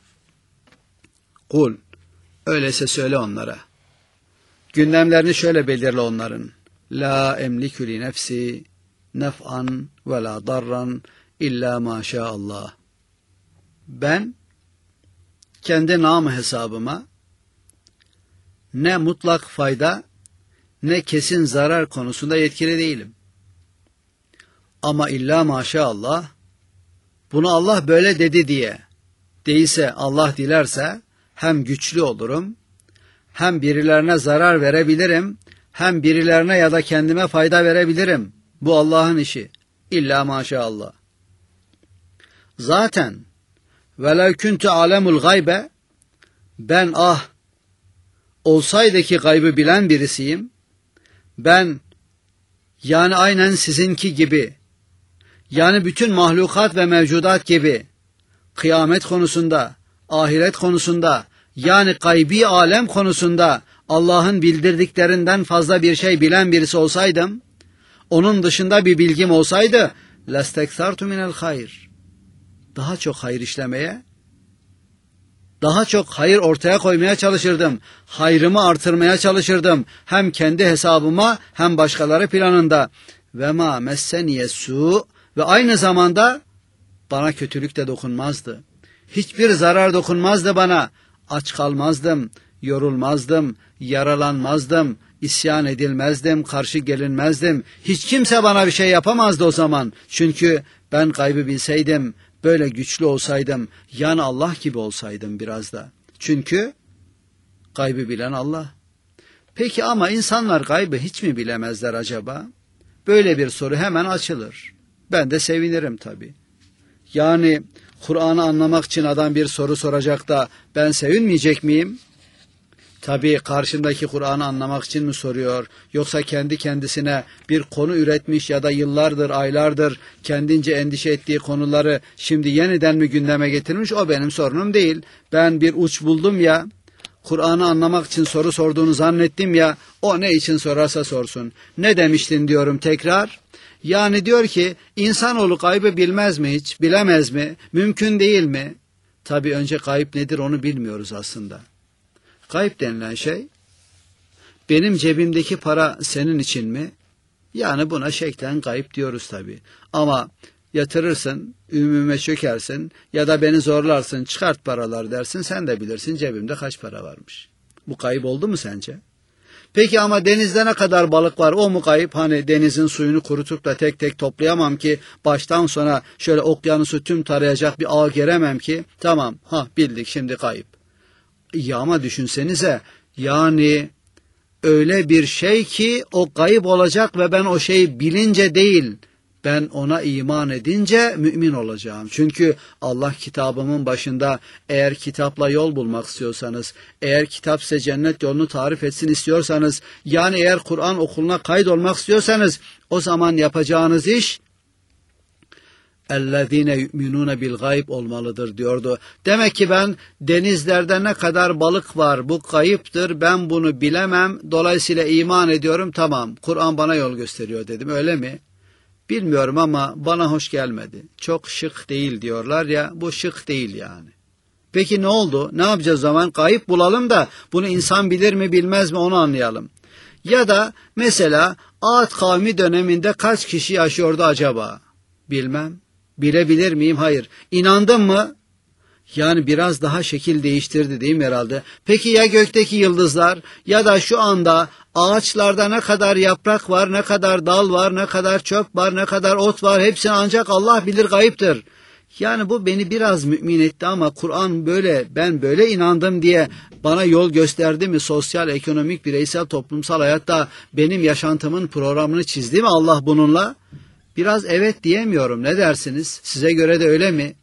Kul, öyleyse söyle onlara. Gündemlerini şöyle belirle onların. La emliku li nefsi nef'an ve la darran illa maşaallah. Ben kendi namı hesabıma ne mutlak fayda ne kesin zarar konusunda yetkili değilim. Ama illa maşallah, bunu Allah böyle dedi diye, değilse Allah dilerse hem güçlü olurum, hem birilerine zarar verebilirim, hem birilerine ya da kendime fayda verebilirim. Bu Allah'ın işi. İlla maşallah. Zaten velev kuntu alemul gaybe, ben ah olsaydı ki gaybı bilen birisiyim, ben yani aynen sizinki gibi, yani bütün mahlukat ve mevcudat gibi kıyamet konusunda, ahiret konusunda, yani gaybi alem konusunda Allah'ın bildirdiklerinden fazla bir şey bilen birisi olsaydım, onun dışında bir bilgim olsaydı, lestektartu minel hayr. Daha çok hayır işlemeye, daha çok hayır ortaya koymaya çalışırdım. Hayrımı artırmaya çalışırdım. Hem kendi hesabıma hem başkaları planında. Ve ma messeniye su, ve aynı zamanda bana kötülük de dokunmazdı. Hiçbir zarar dokunmazdı bana. Aç kalmazdım, yorulmazdım, yaralanmazdım, isyan edilmezdim, karşı gelinmezdim. Hiç kimse bana bir şey yapamazdı o zaman. Çünkü ben gaybı bilseydim, böyle güçlü olsaydım, yani Allah gibi olsaydım biraz da. Çünkü gaybı bilen Allah. Peki ama insanlar gaybı hiç mi bilemezler acaba? Böyle bir soru hemen açılır. Ben de sevinirim tabii. Yani Kur'an'ı anlamak için adam bir soru soracak da ben sevinmeyecek miyim? Tabii karşımdaki Kur'an'ı anlamak için mi soruyor? Yoksa kendi kendisine bir konu üretmiş ya da yıllardır, aylardır kendince endişe ettiği konuları şimdi yeniden mi gündeme getirmiş? O benim sorunum değil. Ben bir uç buldum ya, Kur'an'ı anlamak için soru sorduğunu zannettim ya, o ne için sorarsa sorsun. Ne demiştin diyorum tekrar? Yani diyor ki, insanoğlu gaybı bilmez mi hiç, bilemez mi, mümkün değil mi? Tabii önce gayb nedir onu bilmiyoruz aslında. Gayb denilen şey, benim cebimdeki para senin için mi? Yani buna şeklen gayb diyoruz tabii. Ama Yatırırsın, ümüme çökersin ya da beni zorlarsın, çıkart paralar dersin, sen de bilirsin cebimde kaç para varmış. Bu kayıp oldu mu sence? Peki ama denizde ne kadar balık var, o mu kayıp? Hani denizin suyunu kurutup da tek tek toplayamam ki, baştan sona şöyle okyanusu tüm tarayacak bir ağ geremem ki. Tamam, ha bildik, şimdi kayıp. Ya ama düşünsenize, yani öyle bir şey ki o kayıp olacak ve ben o şeyi bilince değil, ben ona iman edince mümin olacağım. Çünkü Allah kitabımın başında, eğer kitapla yol bulmak istiyorsanız, eğer kitap size cennet yolunu tarif etsin istiyorsanız, yani eğer Kur'an okuluna kaydolmak istiyorsanız, o zaman yapacağınız iş اَلَّذ۪ينَ يُؤْمِنُونَ بِالْغَيْبِ olmalıdır diyordu. Demek ki ben denizlerde ne kadar balık var, bu kayıptır, ben bunu bilemem, dolayısıyla iman ediyorum, tamam, Kur'an bana yol gösteriyor dedim, öyle mi? Bilmiyorum ama bana hoş gelmedi. Çok şık değil diyorlar ya, bu şık değil yani. Peki ne oldu? Ne yapacağız o zaman? Kayıp bulalım da bunu insan bilir mi bilmez mi onu anlayalım. Ya da mesela Ad kavmi döneminde kaç kişi yaşıyordu acaba? Bilmem. Bilebilir miyim? Hayır. İnandın mı? Yani biraz daha şekil değiştirdi değil mi herhalde? Peki ya gökteki yıldızlar ya da şu anda ağaçlarda ne kadar yaprak var, ne kadar dal var, ne kadar çöp var, ne kadar ot var, hepsini ancak Allah bilir, gayiptir. Yani bu beni biraz mümin etti ama Kur'an böyle, ben böyle inandım diye bana yol gösterdi mi? Sosyal, ekonomik, bireysel, toplumsal hayatta benim yaşantımın programını çizdi mi Allah bununla? Biraz evet diyemiyorum. Ne dersiniz? Size göre de öyle mi?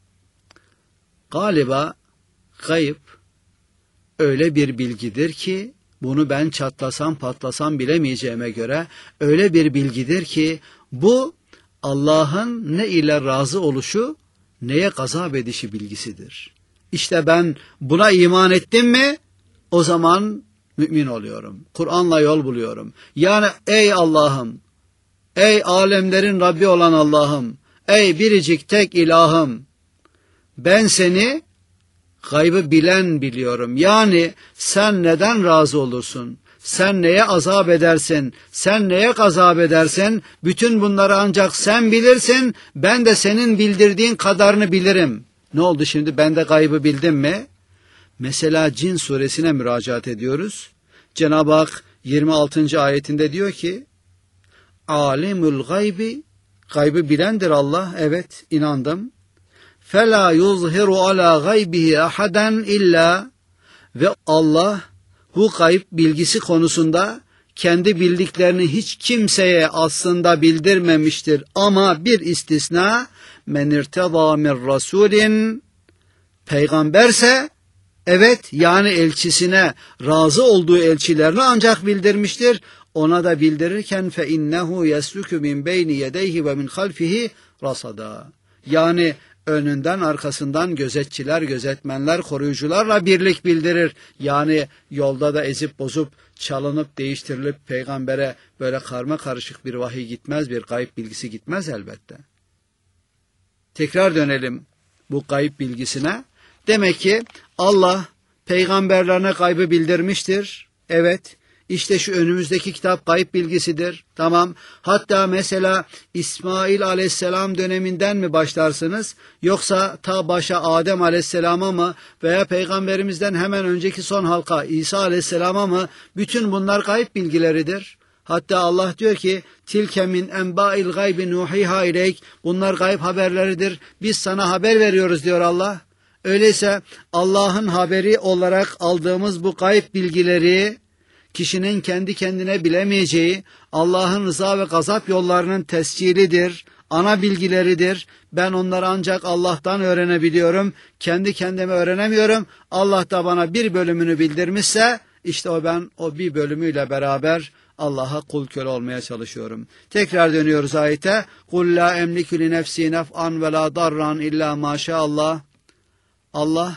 Galiba gayb öyle bir bilgidir ki, bunu ben çatlasam patlasam bilemeyeceğime göre, öyle bir bilgidir ki, bu Allah'ın ne ile razı oluşu, neye gazap edişi bilgisidir. İşte ben buna iman ettim mi, o zaman mümin oluyorum. Kur'an'la yol buluyorum. Yani ey Allah'ım, ey alemlerin Rabbi olan Allah'ım, ey biricik tek ilahım, ben seni gaybı bilen biliyorum. Yani sen neden razı olursun? Sen neye azap edersin? Sen neye gazap edersin? Bütün bunları ancak sen bilirsin. Ben de senin bildirdiğin kadarını bilirim. Ne oldu şimdi? Ben de gaybı bildim mi? Mesela Cin suresine müracaat ediyoruz. Cenab-ı Hak yirmi altıncı ayetinde diyor ki, Alimul gaybi, gaybı bilendir Allah. Evet, inandım. فَلَا يُظْهِرُ عَلَى غَيْبِهِ أَحَدًا illa, ve Allah bu gayb bilgisi konusunda kendi bildiklerini hiç kimseye aslında bildirmemiştir. Ama bir istisna, men irteda min rasulin, peygamberse evet, yani elçisine razı olduğu elçilerini ancak bildirmiştir. Ona da bildirirken fe innehu yesluku min beyni yedeyhi ve min halfihi rasada. Yani önünden arkasından gözetçiler, gözetmenler, koruyucularla birlik bildirir. Yani yolda da ezip bozup, çalınıp, değiştirilip peygambere böyle karma karışık bir vahiy gitmez, bir gayb bilgisi gitmez elbette. Tekrar dönelim bu gayb bilgisine. Demek ki Allah peygamberlerine gaybı bildirmiştir. Evet. İşte şu önümüzdeki kitap gayb bilgisidir. Tamam. Hatta mesela İsmail aleyhisselam döneminden mi başlarsınız? Yoksa ta başa Adem aleyhisselama mı? Veya peygamberimizden hemen önceki son halka İsa aleyhisselama mı? Bütün bunlar gayb bilgileridir. Hatta Allah diyor ki, tilke min enba'il gaybi nuhiha ileyk. Bunlar gayb haberleridir. Biz sana haber veriyoruz diyor Allah. Öyleyse Allah'ın haberi olarak aldığımız bu gayb bilgileri, kişinin kendi kendine bilemeyeceği Allah'ın rıza ve gazap yollarının tescilidir, ana bilgileridir. Ben onları ancak Allah'tan öğrenebiliyorum. Kendi kendime öğrenemiyorum. Allah da bana bir bölümünü bildirmişse, işte o ben o bir bölümüyle beraber Allah'a kul köle olmaya çalışıyorum. Tekrar dönüyoruz ayete. Kul la emliku li nefsi nef'an ve la darran illa maşallah. Allah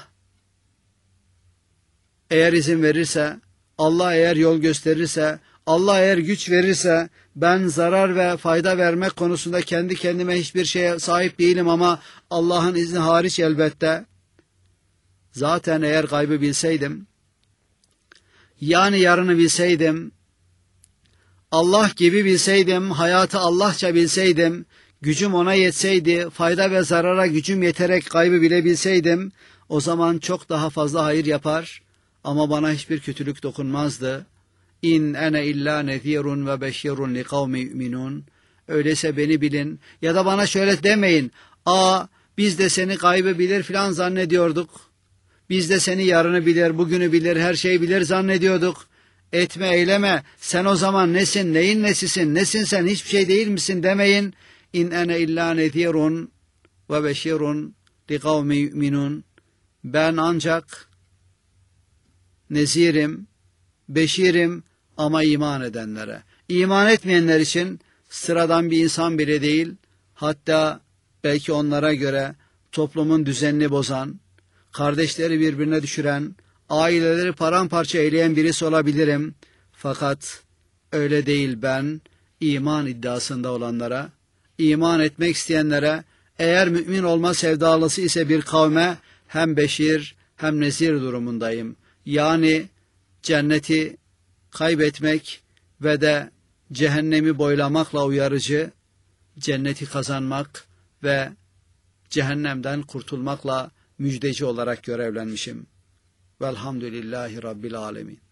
eğer izin verirse, Allah eğer yol gösterirse, Allah eğer güç verirse, ben zarar ve fayda vermek konusunda kendi kendime hiçbir şeye sahip değilim ama Allah'ın izni hariç elbette. Zaten eğer gaybı bilseydim, yani yarını bilseydim, Allah gibi bilseydim, hayatı Allahça bilseydim, gücüm ona yetseydi, fayda ve zarara gücüm yeterek kaybı bilebilseydim, o zaman çok daha fazla hayır yapar ama bana hiçbir kötülük dokunmazdı. İn ene illa nezirun ve beşirun li kavmi yu'minun. Öyleyse beni bilin ya da bana şöyle demeyin. Aa, biz de seni kaybı bilir filan zannediyorduk. Biz de seni yarını bilir, bugünü bilir, her şeyi bilir zannediyorduk. Etme, eyleme, sen o zaman nesin, neyin nesisin, nesin sen, hiçbir şey değil misin demeyin. İn ene illa nezirun ve beşirun li kavmi yu'minun. Ben ancak nezirim, beşirim ama iman edenlere. İman etmeyenler için sıradan bir insan bile değil, hatta belki onlara göre toplumun düzenini bozan, kardeşleri birbirine düşüren, aileleri paramparça eyleyen birisi olabilirim. Fakat öyle değil, ben iman iddiasında olanlara, iman etmek isteyenlere, eğer mümin olma sevdalısı ise bir kavme hem beşir hem nezir durumundayım. Yani cenneti kaybetmek ve de cehennemi boylamakla uyarıcı, cenneti kazanmak ve cehennemden kurtulmakla müjdeci olarak görevlenmişim. Velhamdülillahi Rabbil Alemin.